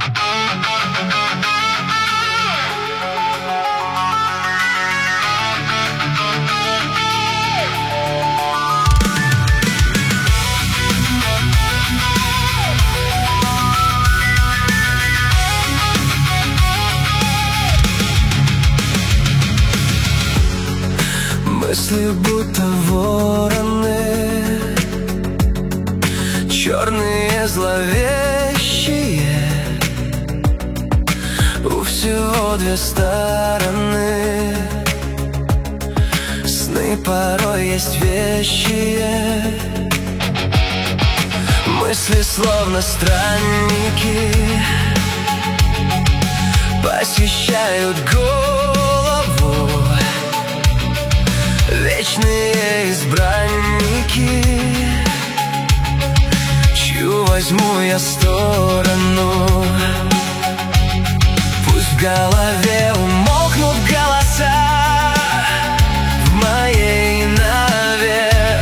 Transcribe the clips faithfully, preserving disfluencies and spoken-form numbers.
Мысли будто вороны, черные, зловещие. У всего две стороны. Сны порой есть вещие. Мысли словно странники посещают голову. Вечные избранники, чью возьму я сторону? Пусть в голове умолкнут голоса в моей навек.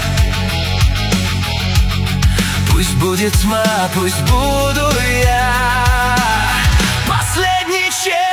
Пусть будет тьма, пусть буду я последний человек.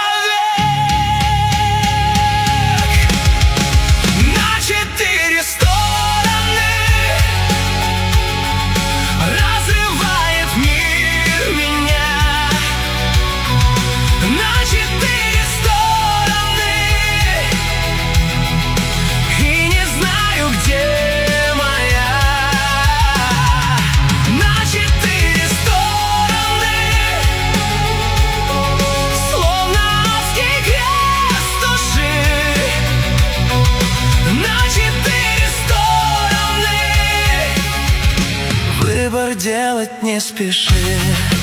Выбор делать не спеши.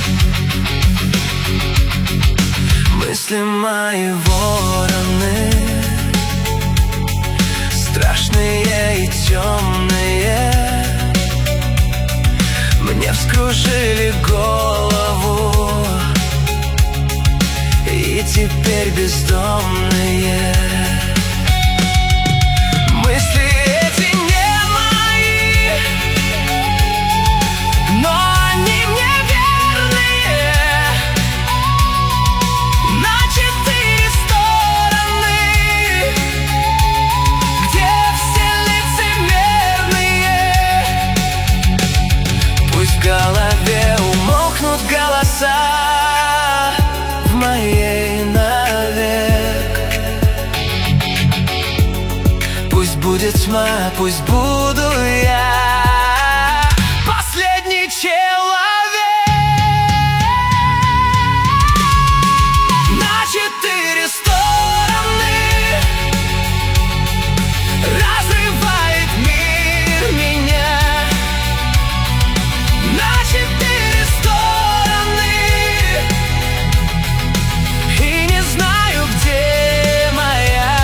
Мысли мои вороны, страшные и темные. Мне вскружили голову, и теперь бездомные. Мысли эти не мои, но они мне верные. На четыре стороны, где все лицемерные. Пусть в голове умолкнут голоса в моей навек. Пусть будет тьма, пусть буду я последний человек. На четыре стороны разрывает мир меня. На четыре стороны, и не знаю, где моя.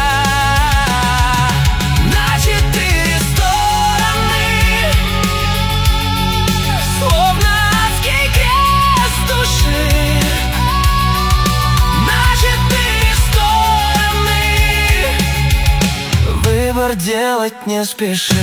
На четыре стороны, словно адский крест души. На четыре стороны, выбор делать не спеши.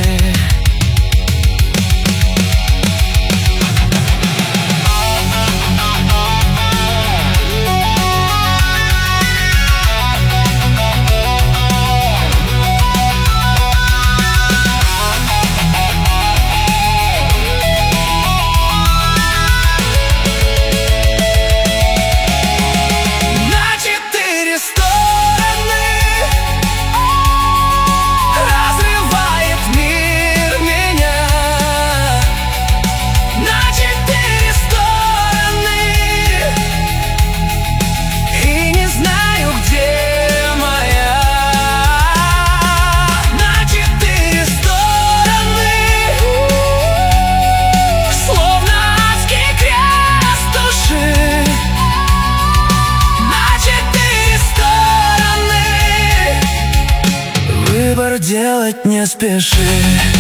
Выбор делать не спеши.